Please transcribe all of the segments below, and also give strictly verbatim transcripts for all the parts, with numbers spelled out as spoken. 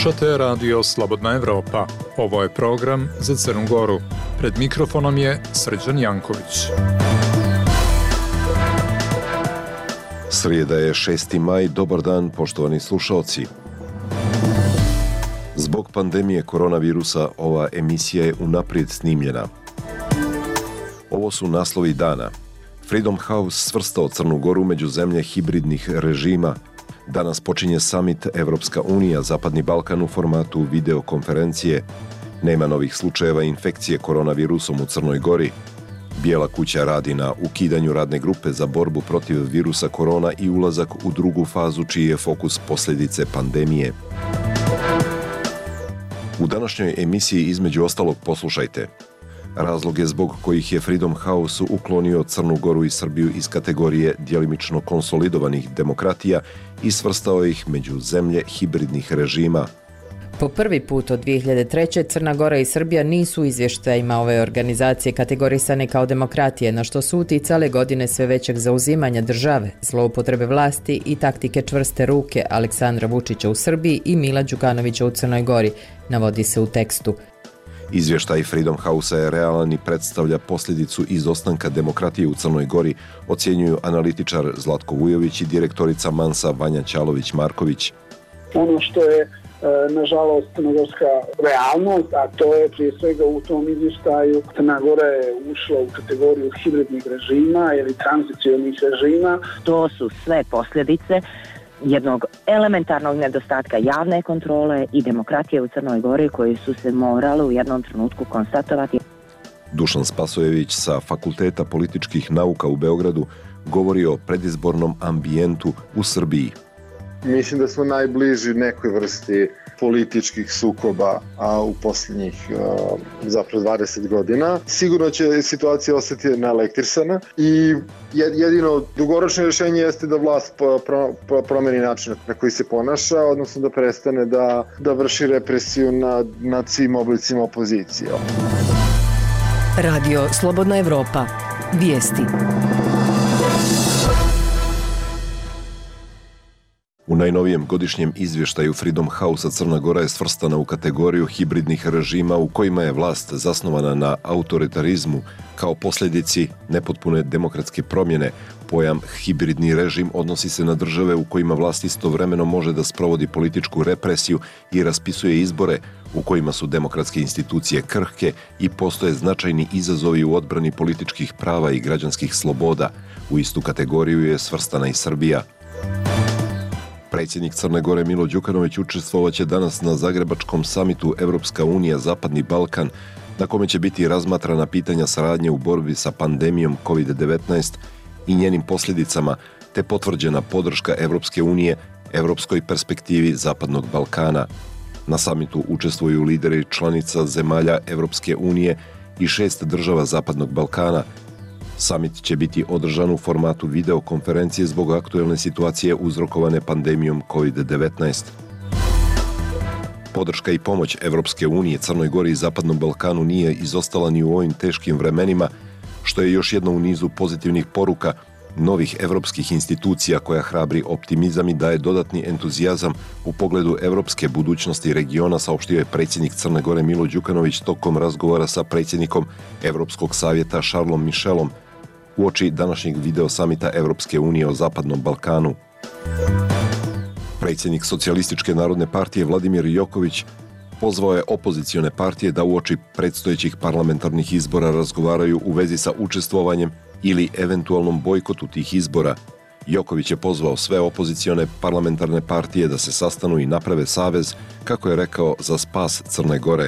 Slušate Radio Slobodna Evropa. Ovo je program za Crnu Goru. Pred mikrofonom je Srđan Janković. Srijeda je šesti maj, dobar dan poštovani slušalci. Zbog pandemije koronavirusa ova emisija je unaprijed snimljena. Ovo su naslovi dana. Freedom House svrstao Crnu Goru među zemlje hibridnih režima. Danas počinje summit Evropska unija, Zapadni Balkan u formatu videokonferencije. Nema novih slučajeva infekcije koronavirusom u Crnoj Gori. Bijela kuća radi na ukidanju radne grupe za borbu protiv virusa korona i ulazak u drugu fazu čiji je fokus posljedice pandemije. U današnjoj emisiji između ostalog poslušajte razloge zbog kojih je Freedom House uklonio Crnu Goru i Srbiju iz kategorije djelimično konsolidovanih demokratija i svrstao ih među zemlje hibridnih režima. Po prvi put od dvije hiljade treće. Crna Gora i Srbija nisu u izvještajima ove organizacije kategorisane kao demokratije, na što su uticale godine sve većeg zauzimanja države, zloupotrebe vlasti i taktike čvrste ruke Aleksandra Vučića u Srbiji i Mila Đukanovića u Crnoj Gori, navodi se u tekstu. Izvještaj Freedom House je realan i predstavlja posljedicu izostanka demokratije u Crnoj Gori, ocjenjuju analitičar Zlatko Vujović i direktorica Mansa Vanja Ćalović-Marković. Ono što je nažalost crnogorska realnost, a to je prije svega u tom izvještaju Crna Gora je ušla u kategoriju hibridnih režima ili tranzicionih režima. To su sve posljedice jednog elementarnog nedostatka javne kontrole i demokratije u Crnoj Gori koji su se morali u jednom trenutku konstatovati. Dušan Spasojević sa Fakulteta političkih nauka u Beogradu govori o predizbornom ambijentu u Srbiji. Mislim da smo najbliži nekoj vrsti političkih sukoba a u posljednjih uh, zapravo dvadeset godina. Sigurno će situacija ostati naelektrisana i jedino dugoročno rješenje jeste da vlast pro, pro, promeni način na koji se ponaša, odnosno da prestane da, da vrši represiju nad, nad svim oblicima opozicije. Radio Slobodna Evropa. Vijesti. U najnovijem godišnjem izvještaju Freedom House Crna Gora je svrstana u kategoriju hibridnih režima u kojima je vlast zasnovana na autoritarizmu. Kao posljedici nepotpune demokratske promjene, pojam hibridni režim odnosi se na države u kojima vlast istovremeno može da sprovodi političku represiju i raspisuje izbore, u kojima su demokratske institucije krhke i postoje značajni izazovi u odbrani političkih prava i građanskih sloboda. U istu kategoriju je svrstana i Srbija. Predsjednik Crne Gore Milo Đukanović učestvovaće danas na zagrebačkom samitu Evropska unija Zapadni Balkan, na kome će biti razmatrana pitanja saradnje u borbi sa pandemijom kovid devetnaest i njenim posljedicama, te potvrđena podrška Evropske unije evropskoj perspektivi Zapadnog Balkana. Na samitu učestvuju lideri članica zemalja Evropske unije i šest država Zapadnog Balkana. Samit će biti održan u formatu videokonferencije zbog aktuelne situacije uzrokovane pandemijom kovid devetnaest. Podrška i pomoć Evropske unije Crnoj Gori i Zapadnom Balkanu nije izostala ni u ovim teškim vremenima, što je još jedno u nizu pozitivnih poruka novih evropskih institucija koja hrabri optimizam i daje dodatni entuzijazam u pogledu evropske budućnosti regiona, saopštio je predsjednik Crne Gore Milo Đukanović tokom razgovora sa predsjednikom Evropskog savjeta Charlesom Michelom uoči današnjeg video samita Evropske unije o Zapadnom Balkanu. Predsjednik Socijalističke narodne partije Vladimir Joković pozvao je opozicione partije da uoči predstojećih parlamentarnih izbora razgovaraju u vezi sa učestvovanjem ili eventualnom bojkotu tih izbora. Joković je pozvao sve opozicione parlamentarne partije da se sastanu i naprave savez, kako je rekao, za spas Crne Gore.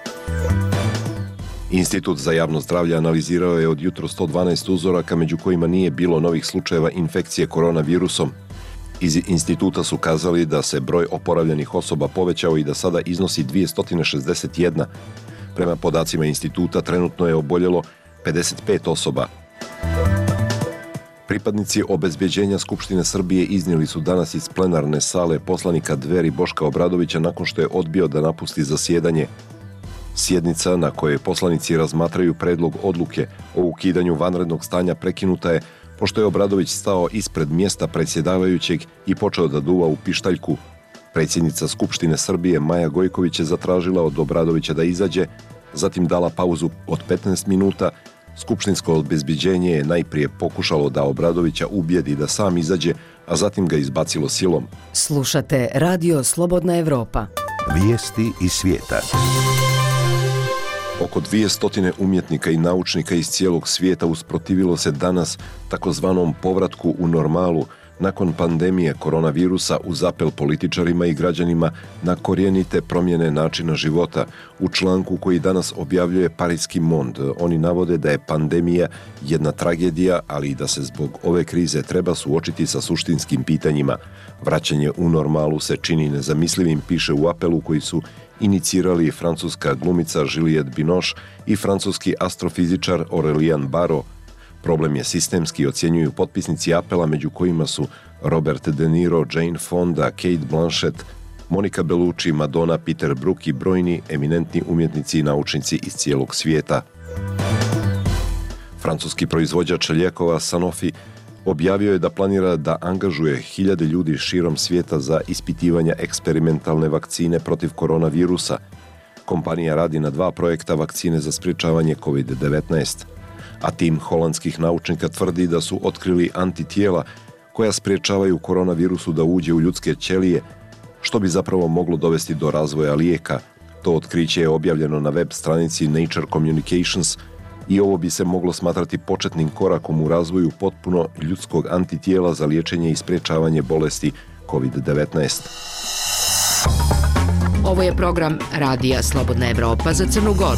Institut za javno zdravlje analizirao je od jutro sto dvanaest uzoraka, među kojima nije bilo novih slučajeva infekcije koronavirusom. Iz instituta su kazali da se broj oporavljenih osoba povećao i da sada iznosi dvjesto šezdeset jedna. Prema podacima instituta trenutno je oboljelo pedeset pet osoba. Pripadnici obezbeđenja Skupštine Srbije iznijeli su danas iz plenarne sale poslanika Dveri Boška Obradovića nakon što je odbio da napusti zasjedanje. Sjednica na kojoj poslanici razmatraju predlog odluke o ukidanju vanrednog stanja prekinuta je pošto je Obradović stao ispred mjesta predsjedavajućeg i počeo da duva u pištaljku. Predsjednica Skupštine Srbije Maja Gojković je zatražila od Obradovića da izađe, zatim dala pauzu od petnaest minuta. Skupštinsko obezbeđenje je najprije pokušalo da Obradovića ubijedi da sam izađe, a zatim ga izbacilo silom. Slušate Radio Slobodna Evropa. Vijesti iz svijeta. Oko dvjesto umjetnika i naučnika iz cijelog svijeta usprotivilo se danas takozvanom povratku u normalu nakon pandemije koronavirusa uz apel političarima i građanima na korijenite promjene načina života. U članku koji danas objavljuje Parijski Monde, oni navode da je pandemija jedna tragedija, ali i da se zbog ove krize treba suočiti sa suštinskim pitanjima. Vraćanje u normalu se čini nezamislivim, piše u apelu koji su inicirali francuska glumica Juliette Binoche i francuski astrofizičar Aurélien Barrot. Problem je sistemski, ocjenjuju potpisnici apela, među kojima su Robert De Niro, Jane Fonda, Kate Blanchett, Monica Bellucci, Madonna, Peter Brook i brojni eminentni umjetnici i naučnici iz cijelog svijeta. Francuski proizvođač lijekova Sanofi objavio je da planira da angažuje hiljade ljudi širom svijeta za ispitivanje eksperimentalne vakcine protiv koronavirusa. Kompanija radi na dva projekta vakcine za sprječavanje kovid devetnaest. A tim holandskih naučnika tvrdi da su otkrili antitijela koja sprječavaju koronavirusu da uđe u ljudske ćelije, što bi zapravo moglo dovesti do razvoja lijeka. To otkriće je objavljeno na web stranici Nature Communications i ovo bi se moglo smatrati početnim korakom u razvoju potpuno ljudskog antitijela za liječenje i sprječavanje bolesti kovid devetnaest. Ovo je program Radija Slobodna Evropa za Crnu Goru.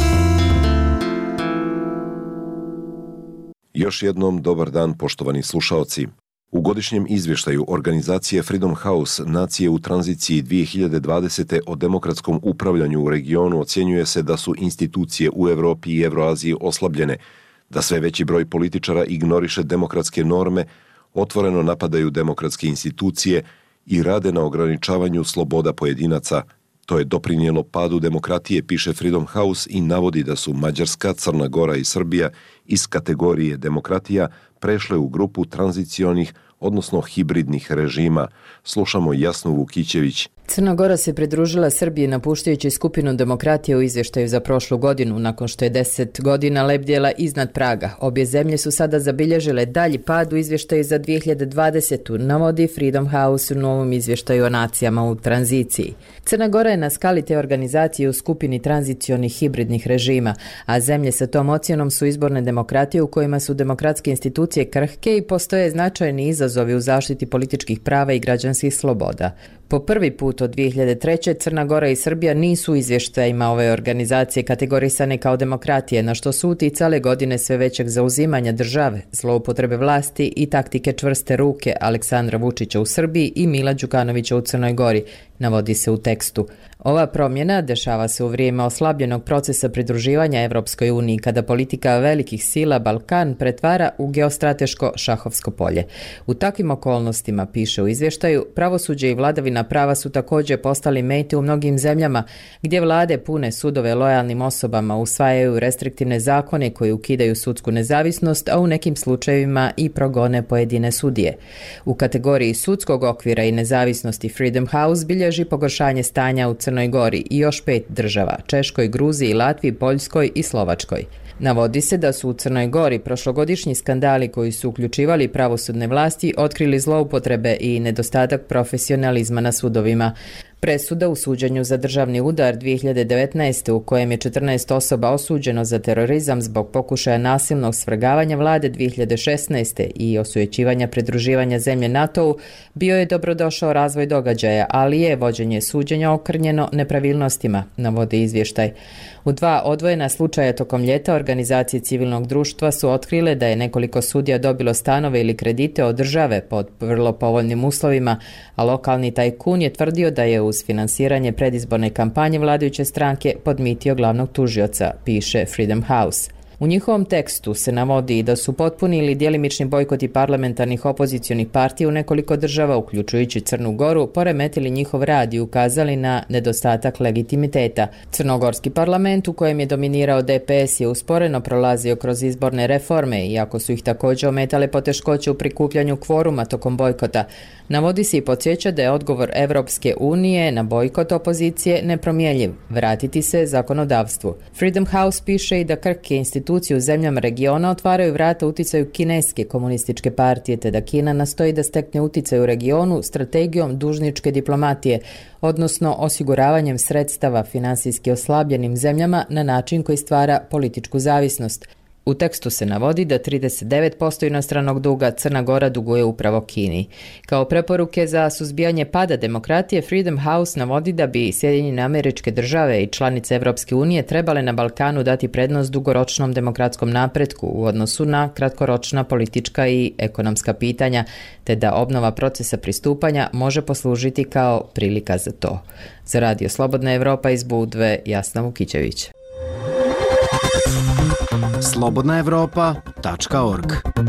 Još jednom dobar dan, poštovani slušaoci. U godišnjem izvještaju organizacije Freedom House Nacije u tranziciji dvije hiljade dvadesete o demokratskom upravljanju u regionu ocjenjuje se da su institucije u Europi i Evroaziji oslabljene, da sve veći broj političara ignoriše demokratske norme, otvoreno napadaju demokratske institucije i rade na ograničavanju sloboda pojedinaca. To je doprinijelo padu demokratije, piše Freedom House i navodi da su Mađarska, Crna Gora i Srbija iz kategorije demokratija prešle u grupu tranzicionih, odnosno hibridnih režima. Slušamo Jasnu Vukićević. Crna Gora se pridružila Srbiji napuštajući skupinu demokratije u izvještaju za prošlu godinu, nakon što je deset godina lebdjela iznad praga. Obje zemlje su sada zabilježile dalji pad u izvještaju za dvije hiljade dvadesetu, navodi Freedom House u novom izvještaju o nacijama u tranziciji. Crna Gora je na skali te organizacije u skupini tranzicionih hibridnih režima, a zemlje sa tom ocjenom su izborne demokratije u kojima su demokratske institucije krhke i postoje značajni izazovi u zaštiti političkih prava i građanskih sloboda. Po prvi put od dvije hiljade treće. Crna Gora i Srbija nisu u izvještajima ove organizacije kategorisane kao demokratije, na što su uticale godine sve većeg zauzimanja države, zloupotrebe vlasti i taktike čvrste ruke Aleksandra Vučića u Srbiji i Mila Đukanovića u Crnoj Gori, navodi se u tekstu. Ova promjena dešava se u vrijeme oslabljenog procesa pridruživanja Evropskoj uniji, kada politika velikih sila Balkan pretvara u geostrateško šahovsko polje. U takvim okolnostima, piše u izvještaju, pravosuđe i vladavina prava su također postali mete u mnogim zemljama, gdje vlade pune sudove lojalnim osobama, usvajaju restriktivne zakone koji ukidaju sudsku nezavisnost, a u nekim slučajevima i progone pojedine sudije. U kategoriji sudskog okvira i nezavisnosti Freedom House bilježi pogoršanje stanja u Crnoj Gori i još pet država, Češkoj, Gruziji, Latviji, Poljskoj i Slovačkoj. Navodi se da su u Crnoj Gori prošlogodišnji skandali koji su uključivali pravosudne vlasti otkrili zloupotrebe i nedostatak profesionalizma na sudovima. Presuda u suđenju za državni udar dvije hiljade devetnaeste. u kojem je četrnaest osoba osuđeno za terorizam zbog pokušaja nasilnog svrgavanja vlade dvije hiljade šesnaeste. i osujećivanja pridruživanja zemlje NATO-u, bio je dobrodošao razvoj događaja, ali je vođenje suđenja okrnjeno nepravilnostima, navodi izvještaj. U dva odvojena slučaja tokom ljeta organizacije civilnog društva su otkrile da je nekoliko sudija dobilo stanove ili kredite od države pod vrlo povoljnim uslovima, a lokalni tajkun je tvrdio da je uz finansiranje predizborne kampanje vladajuće stranke podmitio glavnog tužioca, piše Freedom House. U njihovom tekstu se navodi da su potpuni ili djelimični bojkoti parlamentarnih opozicionih partija u nekoliko država, uključujući Crnu Goru, poremetili njihov rad i ukazali na nedostatak legitimiteta. Crnogorski parlament, u kojem je dominirao D P S, je usporeno prolazio kroz izborne reforme, iako su ih također ometale poteškoće u prikupljanju kvoruma tokom bojkota. Navodi se i podsjeća da je odgovor Evropske unije na bojkot opozicije nepromjenjiv, vratiti se zakonodavstvu. Freedom House piše i da krhke institucije u zemljama regiona otvaraju vrata uticaju kineske komunističke partije, te da Kina nastoji da stekne uticaj u regionu strategijom dužničke diplomatije, odnosno osiguravanjem sredstava finansijski oslabljenim zemljama na način koji stvara političku zavisnost. U tekstu se navodi da trideset devet posto inostranog duga Crna Gora duguje upravo Kini. Kao preporuke za suzbijanje pada demokratije, Freedom House navodi da bi Sjedinjene Američke Države i članice Evropske unije trebale na Balkanu dati prednost dugoročnom demokratskom napretku u odnosu na kratkoročna politička i ekonomska pitanja, te da obnova procesa pristupanja može poslužiti kao prilika za to. Za Radio Slobodna Evropa iz Budve, Jasna Vukićević. slobodna evropa tačka org.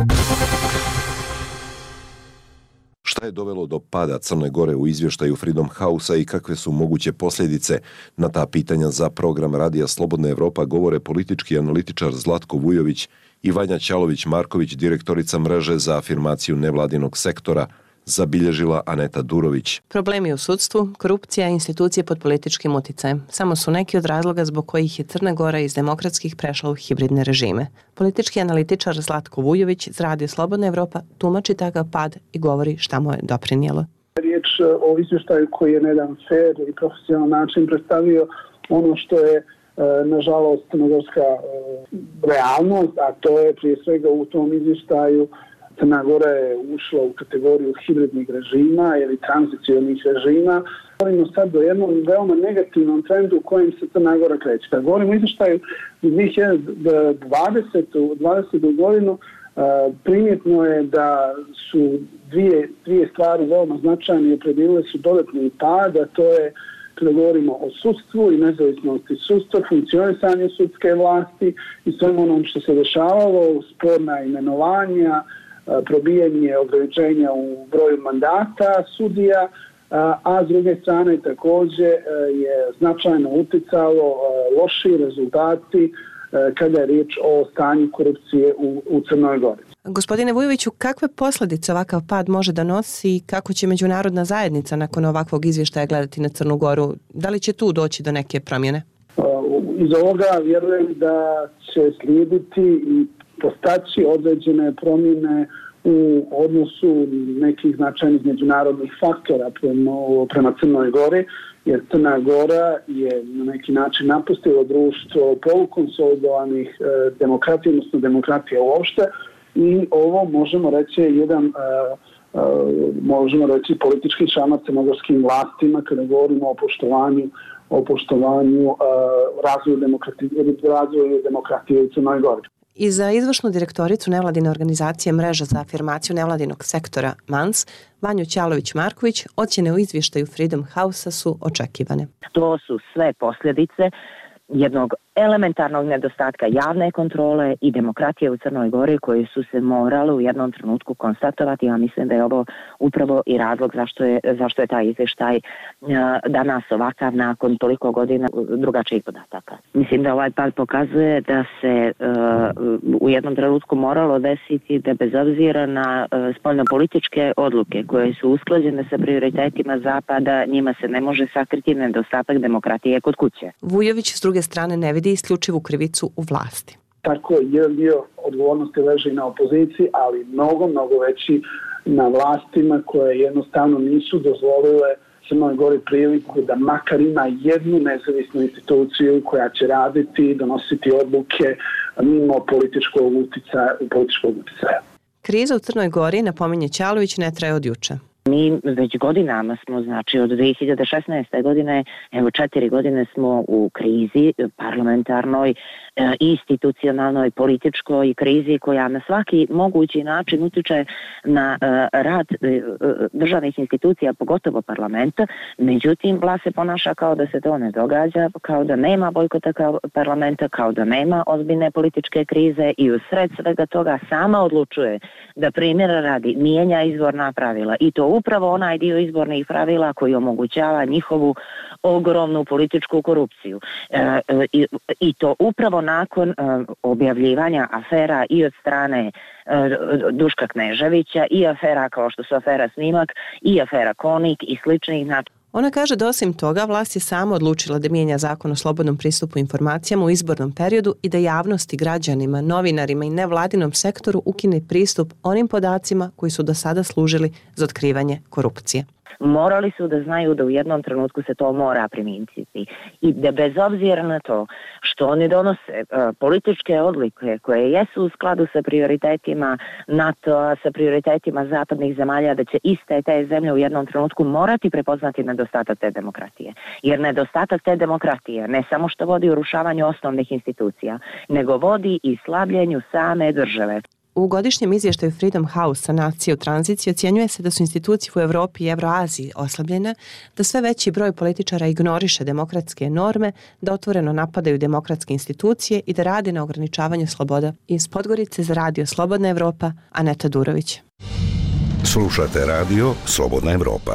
Šta je dovelo do pada Crne Gore u izvještaju Freedom House-a i kakve su moguće posljedice? Na ta pitanja za program Radija Slobodna Evropa govore politički analitičar Zlatko Vujović i Vanja Ćalović-Marković, direktorica mreže za afirmaciju nevladinog sektora, zabilježila Aneta Durović. Problemi u sudstvu, korupcija i institucije pod političkim uticajem samo su neki od razloga zbog kojih je Crna Gora iz demokratskih prešla u hibridne režime. Politički analitičar Zlatko Vujović iz Radio Slobodna Evropa tumači takav pad i govori šta mu je doprinijelo. Riječ o izvještaju koji je na jedan fair i profesionalan način predstavio ono što je nažalost crnogorska realnost, a to je prije svega u tom izvještaju Crna Gora je ušla u kategoriju hibridnih režima ili tranzicionih režima. Govorimo sad o jednom veoma negativnom trendu u kojem se Crna Gora kreće. Kad govorimo o izvještaju za dvije hiljade dvadesete. godinu, primjetno je da su dvije, dvije stvari veoma značajne i opredjelile su dodatni pad, a to je kada govorimo o sudstvu i nezavisnosti sudstva, funkcionisanju sudske vlasti i svemu onom što se dešavalo, sporna imenovanja, probijanje ograničenja u broju mandata sudija, a s druge strane također je značajno uticalo loši rezultati kada je riječ o stanju korupcije u, u Crnoj Gori. Gospodine Vujoviću, kakve posljedice ovakav pad može da nosi i kako će međunarodna zajednica nakon ovakvog izvještaja gledati na Crnu Goru? Da li će tu doći do neke promjene? Iz ovoga vjerujem da će slijediti i postaći određene promjene u odnosu nekih značajnih međunarodnih faktora prema, prema Crnoj Gori, jer Crna Gora je na neki način napustila društvo polukonsolidovanih e, demokratija, odnosno demokratija uopšte, i ovo možemo reći jedan e, e, možemo reći politički šamar crnogorskim vlastima kada govorimo o poštovanju o poštovanju e, razvoju, demokrati, razvoju demokratije u Crnoj Gori. I za izvršnu direktoricu nevladine organizacije Mreža za afirmaciju nevladinog sektora M A N S, Vanju Ćalović-Marković, ocjene u izvještaju Freedom House-a su očekivane. To su sve posljedice jednog elementarnog nedostatka javne kontrole i demokratije u Crnoj Gori koji su se morali u jednom trenutku konstatovati. Ja mislim da je ovo upravo i razlog zašto je, zašto je taj izvještaj danas ovakav nakon toliko godina drugačijih podataka. Mislim da ovaj pad pokazuje da se uh, u jednom trenutku moralo desiti da bez obzira na uh, spoljnopolitičke odluke koje su usklađene sa prioritetima Zapada, njima se ne može sakriti nedostatak demokratije kod kuće. Vujović s druge strane ne vidi isključivu krivicu u vlasti. Tako je, jedan dio odgovornosti leži na opoziciji, ali mnogo, mnogo veći na vlastima koje jednostavno nisu dozvolile Crnoj Gori priliku da makar ima jednu nezavisnu instituciju koja će raditi i donositi odluke mimo političkog uticaja, političkog uticaja. Kriza u Crnoj Gori, napominje Ćalović, ne traje od juče. Mi već godinama smo, znači od dvije hiljade šesnaeste. godine, evo četiri godine smo u krizi parlamentarnoj institucionalnoj, političkoj krizi koja na svaki mogući način utiče na rad državnih institucija, pogotovo parlamenta. Međutim, vlast se ponaša kao da se to ne događa, kao da nema bojkota kao parlamenta, kao da nema ozbiljne političke krize i u sred svega toga sama odlučuje da primjera radi mijenja izborna pravila i to upravo onaj dio izbornih pravila koji omogućava njihovu ogromnu političku korupciju. E, i, I to upravo nakon e, objavljivanja afera i od strane e, Duška Kneževića i afera kao što su afera Snimak i afera Konik i sličnih. Ona kaže da osim toga vlast je sama odlučila da mijenja zakon o slobodnom pristupu informacijama u izbornom periodu i da javnosti, građanima, novinarima i nevladinom sektoru ukine pristup onim podacima koji su do sada služili za otkrivanje korupcije. Morali su da znaju da u jednom trenutku se to mora primijeniti i da bez obzira na to što oni donose uh, političke odluke koje jesu u skladu sa prioritetima NATO-a, sa prioritetima zapadnih zemalja, da će iste te zemlje u jednom trenutku morati prepoznati nedostatak te demokratije. Jer nedostatak te demokratije ne samo što vodi urušavanju osnovnih institucija, nego vodi i slabljenju same države. U godišnjem izvještaju Freedom House sa nacije u tranziciji ocjenjuje se da su institucije u Evropi i Evroaziji oslabljene, da sve veći broj političara ignoriše demokratske norme, da otvoreno napadaju demokratske institucije i da rade na ograničavanju sloboda. Iz Podgorice za radio Slobodna Evropa, Aneta Durović. Slušate radio Slobodna Evropa.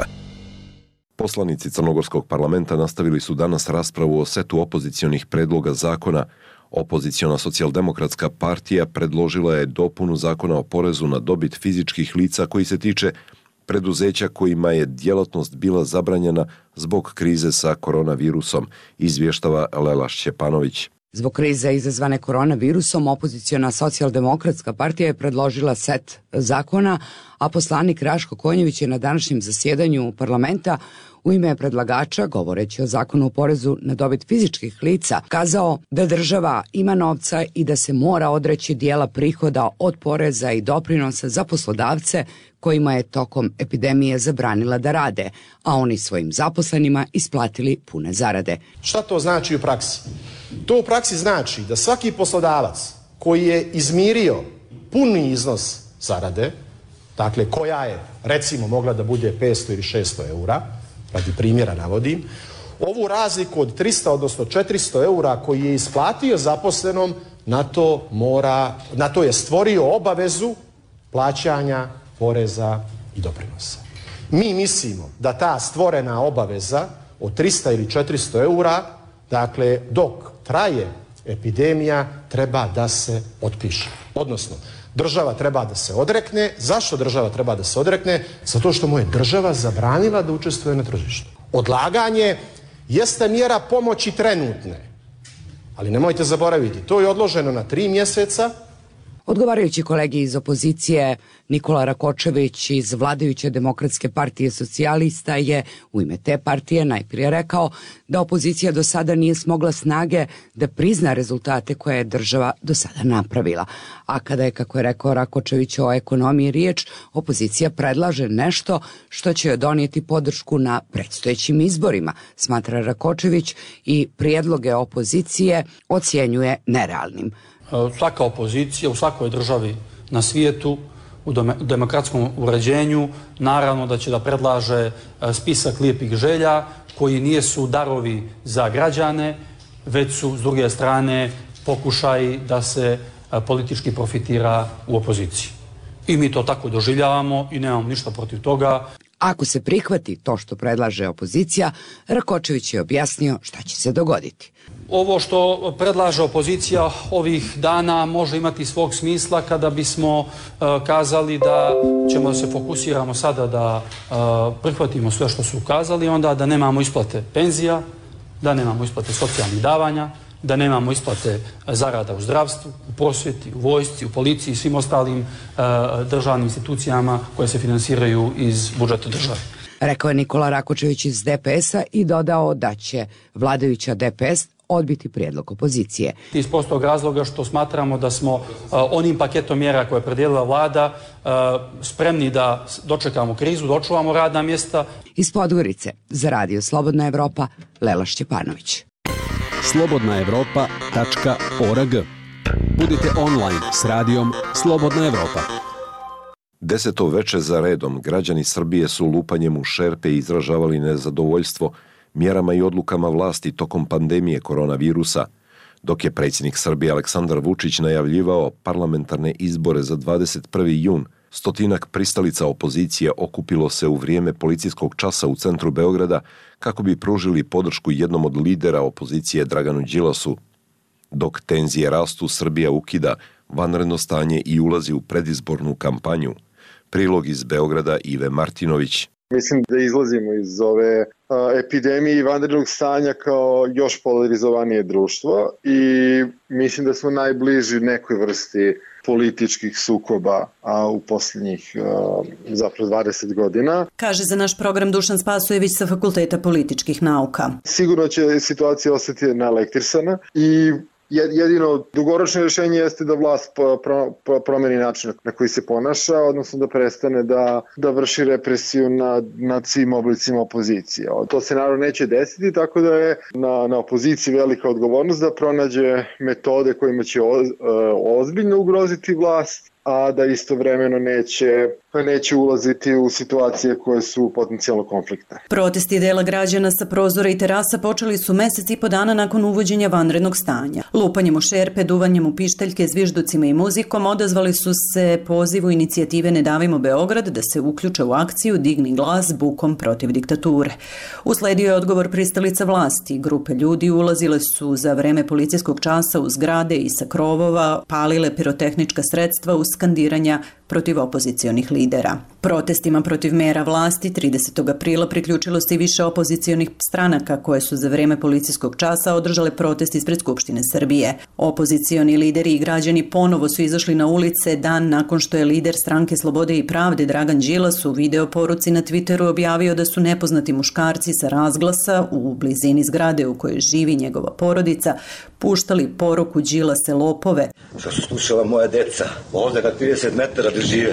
Poslanici Crnogorskog parlamenta nastavili su danas raspravu o setu opozicionih predloga zakona. Opoziciona socijaldemokratska partija predložila je dopunu zakona o porezu na dobit fizičkih lica koji se tiče preduzeća kojima je djelatnost bila zabranjena zbog krize sa koronavirusom, izvještava Lela Šćepanović. Zbog krize izazvane koronavirusom, opoziciona socijaldemokratska partija je predložila set zakona, a poslanik Raško Konjević je na današnjem zasjedanju parlamenta u ime predlagača, govoreći o zakonu o porezu na dobit fizičkih lica, kazao da država ima novca i da se mora odreći dijela prihoda od poreza i doprinosa za poslodavce kojima je tokom epidemije zabranila da rade, a oni svojim zaposlenima isplatili pune zarade. Šta to znači u praksi? To u praksi znači da svaki poslodavac koji je izmirio puni iznos zarade, dakle koja je recimo mogla da bude petsto ili šesto eura, radi primjera navodim, ovu razliku od trista odnosno četiristo eura koji je isplatio zaposlenom, na to mora, na to je stvorio obavezu plaćanja poreza i doprinosa. Mi mislimo da ta stvorena obaveza od trista ili četiristo eura, dakle dok traje epidemija, treba da se otpiše. Odnosno, država treba da se odrekne. Zašto država treba da se odrekne? Zato što mu je država zabranila da učestvuje na tržištu. Odlaganje jeste mjera pomoći trenutne, ali nemojte zaboraviti, to je odloženo na tri mjeseca. Odgovarajući kolegi iz opozicije, Nikola Rakočević iz vladajuće Demokratske partije socijalista je u ime te partije najprije rekao da opozicija do sada nije smogla snage da prizna rezultate koje je država do sada napravila. A kada je, kako je rekao Rakočević, o ekonomiji riječ, opozicija predlaže nešto što će joj donijeti podršku na predstojećim izborima, smatra Rakočević, i prijedloge opozicije ocjenjuje nerealnim. Svaka opozicija u svakoj državi na svijetu, u demokratskom uređenju, naravno da će da predlaže spisak lijepih želja koji nijesu darovi za građane, već su s druge strane pokušaj da se politički profitira u opoziciji. I mi to tako doživljavamo i nemamo ništa protiv toga. Ako se prihvati to što predlaže opozicija, Rakočević je objasnio šta će se dogoditi. Ovo što predlaže opozicija ovih dana može imati svog smisla kada bismo uh, kazali da ćemo da se fokusiramo sada da uh, prihvatimo sve što su ukazali, onda da nemamo isplate penzija, da nemamo isplate socijalnih davanja, da nemamo isplate zarada u zdravstvu, u prosvjeti, u vojsci, u policiji i svim ostalim uh, državnim institucijama koje se finansiraju iz budžeta države. Rekao je Nikola Rakočević iz D P S-a i dodao da će vladajuća D P S odbiti prijedlog opozicije. Iz prostog razloga što smatramo da smo uh, onim paketom mjera koje je predijelila vlada uh, spremni da dočekamo krizu, da očuvamo radna mjesta. Iz Podgorice za radio Slobodna Evropa, Lela Šćepanović. slobodna evropa tačka org. Budite online s radijom Slobodna Evropa. Deseto veče za redom građani Srbije su lupanjem u šerpe izražavali nezadovoljstvo mjerama i odlukama vlasti tokom pandemije koronavirusa, dok je predsjednik Srbije Aleksandar Vučić najavljivao parlamentarne izbore za dvadeset prvi jun. Stotinak pristalica opozicije okupilo se u vrijeme policijskog časa u centru Beograda kako bi pružili podršku jednom od lidera opozicije Draganu Đilasu. Dok tenzije rastu, Srbija ukida vanredno stanje i ulazi u predizbornu kampanju. Prilog iz Beograda Ive Martinović. Mislim da izlazimo iz ove a, epidemije i vanrednog stanja kao još polarizovanije društvo i mislim da smo najbliži nekoj vrsti političkih sukoba a, u posljednjih a, zapravo dvadeset godina. Kaže za naš program Dušan Spasojević sa Fakulteta političkih nauka. Sigurno će situacija ostati naelektrisana i jedino dugoročno rješenje jeste da vlast promeni način na koji se ponaša, odnosno da prestane da, da vrši represiju nad, nad svim oblicima opozicije. To se naravno neće desiti, tako da je na, na opoziciji velika odgovornost da pronađe metode kojima će o, ozbiljno ugroziti vlast, a da istovremeno neće, neće ulaziti u situacije koje su potencijalno konfliktne. Protesti dela građana sa prozora i terasa počeli su mesec i po dana nakon uvođenja vanrednog stanja. Lupanjem u šerpe, duvanjem u pištaljke, zvižducima i muzikom odazvali su se pozivu inicijative Ne davimo Beograd da se uključe u akciju Digni glas bukom protiv diktature. Usledio je odgovor pristalica vlasti. Grupe ljudi ulazile su za vreme policijskog časa u zgrade i sa krovova, palile pirotehnička sredstva uz skandiranja protiv opozicionih lidera. Protestima protiv mera vlasti tridesetog aprila priključilo se i više opozicionih stranaka koje su za vreme policijskog časa održale protest ispred Skupštine Srbije. Opozicioni lideri i građani ponovo su izašli na ulice dan nakon što je lider Stranke Slobode i pravde Dragan Đilas u video poruci na Twitteru objavio da su nepoznati muškarci sa razglasa u blizini zgrade u kojoj živi njegova porodica puštali poruku Đilase lopove. Što su slušala moja deca ovdje na trideset metara da žive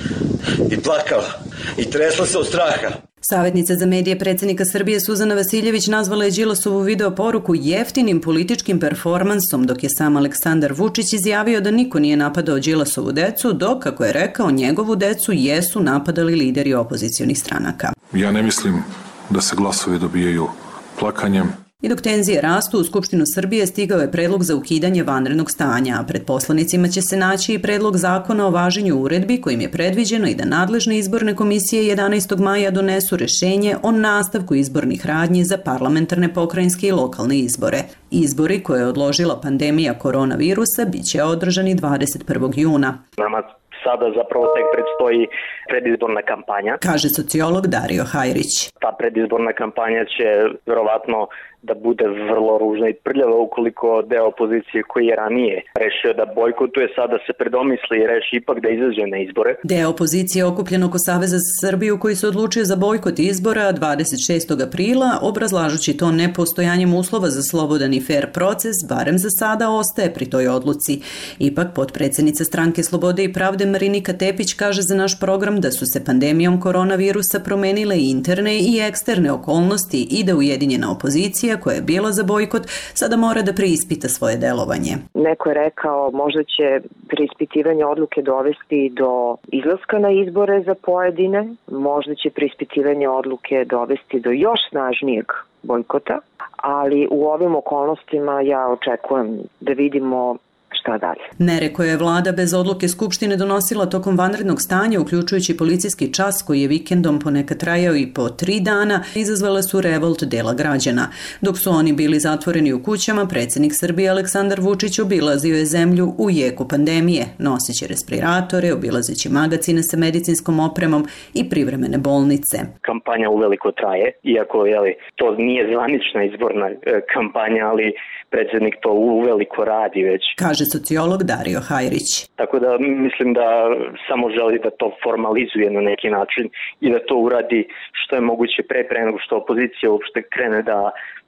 i plakala i tresla se od straha. Savjetnica za medije predsjednika Srbije Suzana Vasiljević nazvala je Đilasovu video poruku jeftinim političkim performansom, dok je sam Aleksandar Vučić izjavio da niko nije napadao Đilasovu decu, dok, kako je rekao, njegovu decu jesu napadali lideri opozicionih stranaka. Ja ne mislim da se glasovi dobijaju plakanjem. I dok tenzije rastu, u Skupštinu Srbije stigao je predlog za ukidanje vanrednog stanja, a pred poslanicima će se naći i predlog zakona o važenju uredbi kojim je predviđeno i da nadležne izborne komisije jedanaestog maja donesu rešenje o nastavku izbornih radnji za parlamentarne, pokrajinske i lokalne izbore. Izbori koje je odložila pandemija koronavirusa biće održani dvadeset prvog juna. Nama sada zapravo tek predstoji predizborna kampanja. Kaže sociolog Dario Hajrić. Ta predizborna kampanja će verovatno da bude vrlo ružna i prljava ukoliko deo opozicije koji je ranije rešio da bojkotuje, sada se predomisli i reši ipak da izađe na izbore. Deo opozicije okupljen oko Saveza za Srbiju koji se odlučio za bojkot izbora dvadeset šestog aprila, obrazlažući to nepostojanjem uslova za slobodan i fair proces, barem za sada ostaje pri toj odluci. Ipak potpredsjednica Stranke Slobode i pravde Marinika Tepić kaže za naš program da su se pandemijom koronavirusa promenile i interne i eksterne okolnosti i da ujedinjena opozicija koja je bila za bojkot sada mora da preispita svoje delovanje. Neko je rekao možda će preispitivanje odluke dovesti do izlaska na izbore za pojedine, možda će preispitivanje odluke dovesti do još snažnijeg bojkota, ali u ovim okolnostima ja očekujem da vidimo šta dalje. Mere koje je vlada bez odluke Skupštine donosila tokom vanrednog stanja, uključujući policijski čas koji je vikendom ponekad trajao i po tri dana, izazvale su revolt dela građana. Dok su oni bili zatvoreni u kućama, predsjednik Srbije Aleksandar Vučić obilazio je zemlju u jeku pandemije, noseći respiratore, obilazeći magacine sa medicinskom opremom i privremene bolnice. Kampanja uveliko traje, iako jeli, to nije zvanična izborna e, kampanja, ali predsjednik to uveliko radi već. Kaže sociolog Dario Hajrić. Tako da mislim da samo želi da to formalizuje na neki način i da to uradi što je moguće pre, pre nego što opozicija uopšte krene da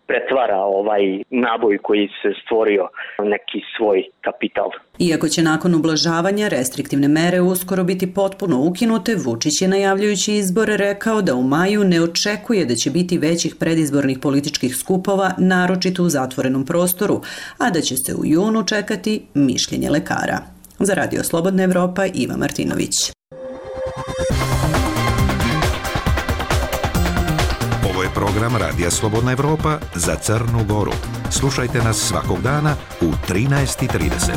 pretvara ovaj naboj koji se stvorio neki svoj kapital. Iako će nakon ublažavanja restriktivne mere uskoro biti potpuno ukinute, Vučić je najavljujući izbore rekao da u maju ne očekuje da će biti većih predizbornih političkih skupova, naročito u zatvorenom prostoru, a da će se u junu čekati mišljenje lekara. Za Radio Slobodna Evropa, Iva Martinović. Ovo je program Radija Slobodna Evropa za Crnu Goru. Slušajte nas svakog dana u trinaest i trideset.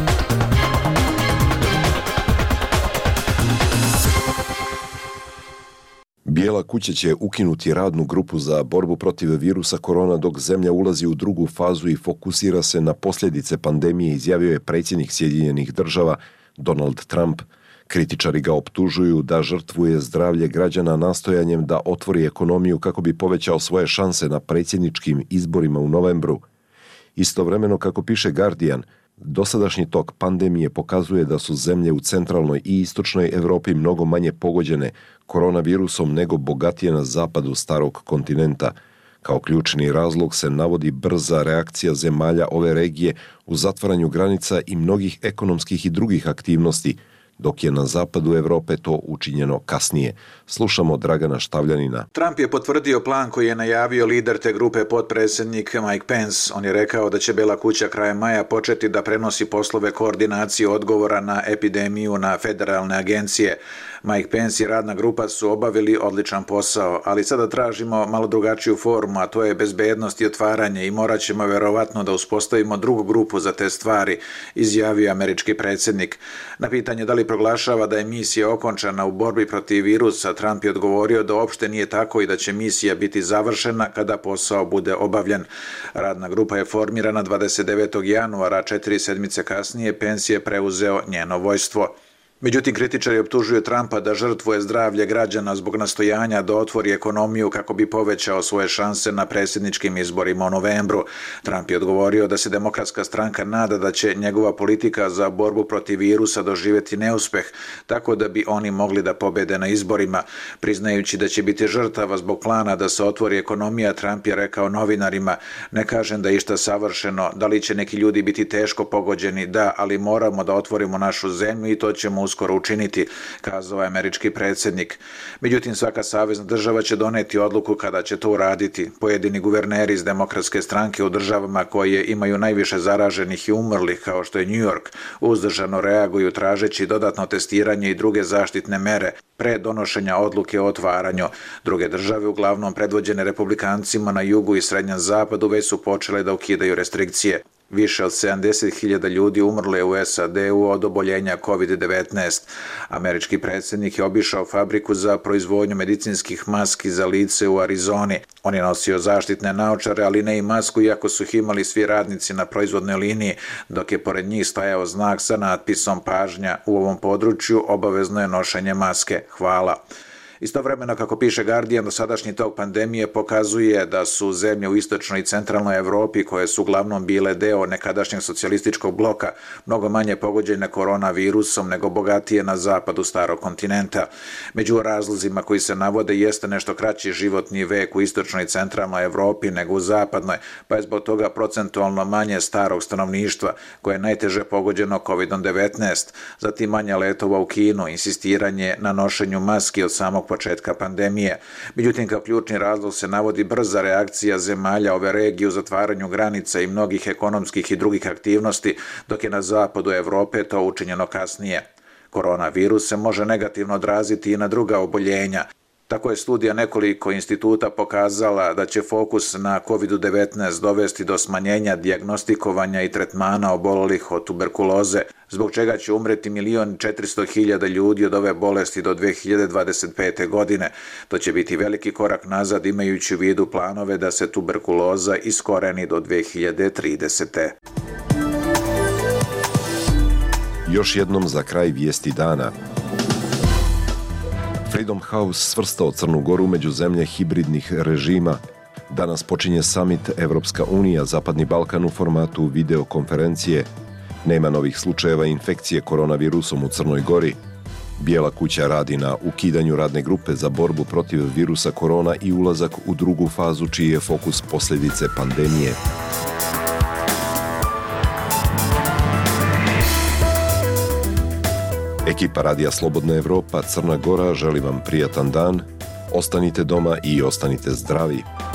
Bijela kuća će ukinuti radnu grupu za borbu protiv virusa korona dok zemlja ulazi u drugu fazu i fokusira se na posljedice pandemije, izjavio je predsjednik Sjedinjenih država Donald Trump. Kritičari ga optužuju da žrtvuje zdravlje građana nastojanjem da otvori ekonomiju kako bi povećao svoje šanse na predsjedničkim izborima u novembru. Istovremeno, kako piše Guardian, dosadašnji tok pandemije pokazuje da su zemlje u centralnoj i istočnoj Europi mnogo manje pogođene koronavirusom nego bogatije na zapadu starog kontinenta. Kao ključni razlog se navodi brza reakcija zemalja ove regije u zatvaranju granica i mnogih ekonomskih i drugih aktivnosti, dok je na zapadu Evrope to učinjeno kasnije. Slušamo Dragana Štavljanina. Trump je potvrdio plan koji je najavio lider te grupe, potpredsjednik Mike Pence. On je rekao da će Bela kuća krajem maja početi da prenosi poslove koordinacije odgovora na epidemiju na federalne agencije. Mike Pence i radna grupa su obavili odličan posao, ali sada tražimo malo drugačiju formu, a to je bezbednost i otvaranje i morat ćemo verovatno da uspostavimo drugu grupu za te stvari, izjavio američki predsjednik. Na pitanje da li proglašava da je misija okončana u borbi protiv virusa, Trump je odgovorio da uopšte nije tako i da će misija biti završena kada posao bude obavljen. Radna grupa je formirana dvadeset devetog januara, četiri sedmice kasnije Pence je preuzeo njeno vojstvo. Međutim, kritičari optužuju Trumpa da žrtvuje zdravlje građana zbog nastojanja da otvori ekonomiju kako bi povećao svoje šanse na predsjedničkim izborima u novembru. Trump je odgovorio da se Demokratska stranka nada da će njegova politika za borbu protiv virusa doživjeti neuspeh, tako da bi oni mogli da pobede na izborima. Priznajući da će biti žrtava zbog plana da se otvori ekonomija, Trump je rekao novinarima: "Ne kažem da je išta savršeno, da li će neki ljudi biti teško pogođeni, da, ali moramo da otvorimo našu zemlju i to ćemo uskoro učiniti", kazao je američki predsjednik. Međutim, svaka savezna država će doneti odluku kada će to uraditi. Pojedini guverneri iz Demokratske stranke u državama koje imaju najviše zaraženih i umrlih, kao što je New York, uzdržano reaguju tražeći dodatno testiranje i druge zaštitne mere pre donošenja odluke o otvaranju. Druge države, uglavnom predvođene republikancima na jugu i srednjem zapadu, već su počele da ukidaju restrikcije. Više od sedamdeset hiljada ljudi umrlo je u S A D-u od oboljenja kovid devetnaest. Američki predsjednik je obišao fabriku za proizvodnju medicinskih maski za lice u Arizoni. On je nosio zaštitne naočare, ali ne i masku, iako su ih imali svi radnici na proizvodnoj liniji, dok je pored njih stajao znak sa natpisom "Pažnja, u ovom području obavezno je nošenje maske. Hvala". Istovremeno, kako piše Guardian, dosadašnji tok pandemije pokazuje da su zemlje u istočnoj i centralnoj Evropi, koje su uglavnom bile deo nekadašnjeg socijalističkog bloka, mnogo manje pogođene koronavirusom nego bogatije na zapadu starog kontinenta. Među razlozima koji se navode jeste nešto kraći životni vek u istočnoj i centralnoj Evropi nego u zapadnoj, pa je zbog toga procentualno manje starog stanovništva koje je najteže pogođeno kovid devetnaest, zatim manje letova u Kinu, insistiranje na nošenju maski od samog početka pandemije. Međutim, kao ključni razlog se navodi brza reakcija zemalja ove regije u zatvaranju granica i mnogih ekonomskih i drugih aktivnosti, dok je na zapadu Evrope to učinjeno kasnije. Koronavirus se može negativno odraziti i na druga oboljenja. Tako je studija nekoliko instituta pokazala da će fokus na kovid devetnaest dovesti do smanjenja dijagnostikovanja i tretmana obolelih od tuberkuloze, zbog čega će umreti milion četiristo hiljada ljudi od ove bolesti do dve hiljade dvadeset pete. godine. To će biti veliki korak nazad, imajući u vidu planove da se tuberkuloza iskoreni do dve hiljade tridesete. Još jednom za kraj vijesti dana. Freedom House svrstao Crnu Goru među zemlje hibridnih režima. Danas počinje summit Evropska unija, Zapadni Balkan u formatu videokonferencije. Nema novih slučajeva infekcije koronavirusom u Crnoj Gori. Bijela kuća radi na ukidanju radne grupe za borbu protiv virusa korona i ulazak u drugu fazu čiji je fokus posljedice pandemije. Ekipa Radija Slobodna Evropa Crna Gora želi vam prijatan dan, ostanite doma i ostanite zdravi.